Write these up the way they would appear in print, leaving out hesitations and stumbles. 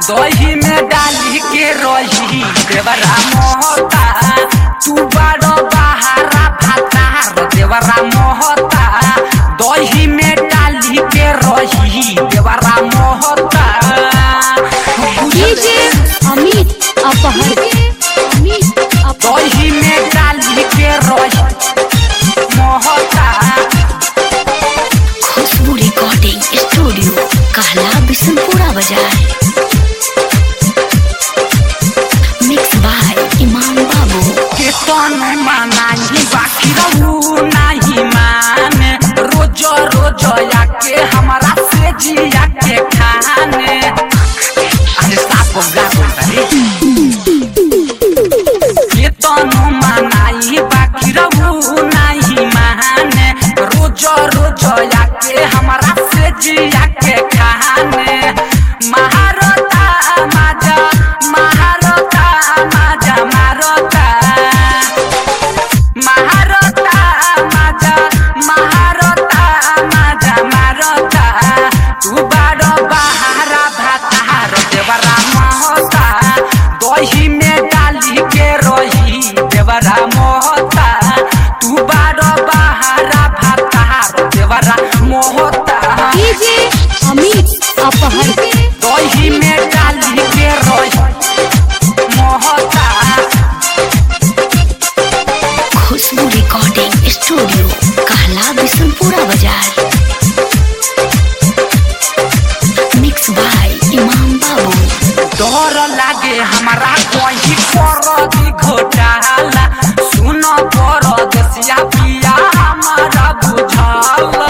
दही में डाली के रही देवरा मोहता तू बड़ो बहारा भातार देवरा मोहता दही में डाली के रही देवरा मोहता डीजे अमित अपहर दही में डाली के रही मोहता खुशबू रिकॉर्डिंग स्टूडियो कहला बिशनपुरा बाजार मिक्स बाय इमाम बाबू के तनु मनाई बाकी रहू नहीं माने रोज रोज आके हमारा से जिया के खाने अरे साफ गागो रे के तनु मनाई बाकी रहू नहीं माने रोज रोज आके हमारा से जिया के खाने महारता माजा महारता माजा मारता महारता माजा महारता माजा मारता तू बड़ो बहारा भातार देवरा मोहता दही में डाली के रही देवरा मोहता तू बड़ो बहारा भातार देवरा मोहता डीजे अमित अपहर दही में डाली के रही मोहता खुशबू रिकॉर्डिंग स्टूडियो कहला बिशनपुरा बाजार मिक्स बाय इमाम बाबू डर लागे हमारा कोई परदी घोटाला सुन परदेसिया पिया हमारा बुझाला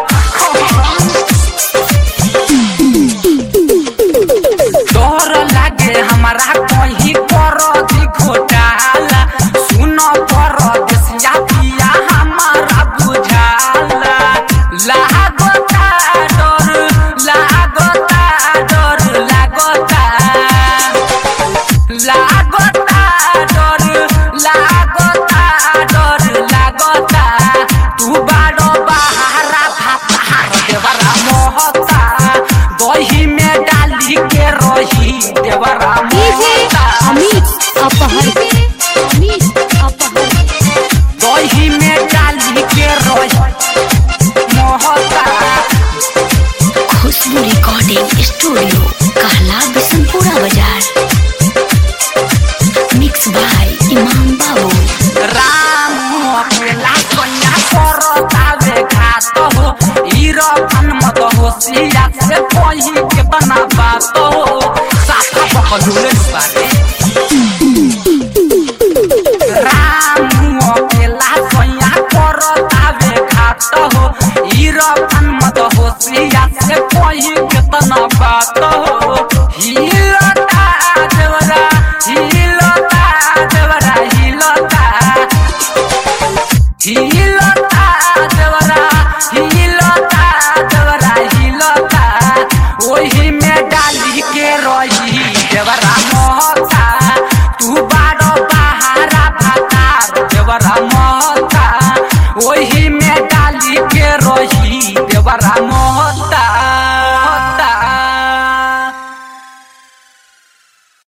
डर लागे हमारा कोई परदी घोटाला सुन परदेसिया पिया हमारा बुझाला लागता डर लागता डर लागता लागता डर लागता डर लागता तू बड़ो बहारा भातार देवरा मोहता दही में डाली के रही देवरा डीजे मोहता अमित अपहर दही में डाली के रही मोहता खुशबू रिकॉर्डिंग स्टूडियो कहला बिशनपुरा बाजार मिक्स बाय इमाम बाबू राम अकेला कन्या परतावे घात हो ईरफन मत हो सिया से कोई के बना बात हो साथा पकड़ुले बारे राम अकेला कन्या परतावे घात हो ईरफन मत हो सिया से कोई के बना बात हो हिलता देवरा हिलता देवरा हिलता हिलता देवरा हिलता देवरा हिलता ओही में डाली के रही देवरा मोहता तू बड़ो बहारा भातार देवरा मोहता ओही में डाली के रही देवरा मोहता।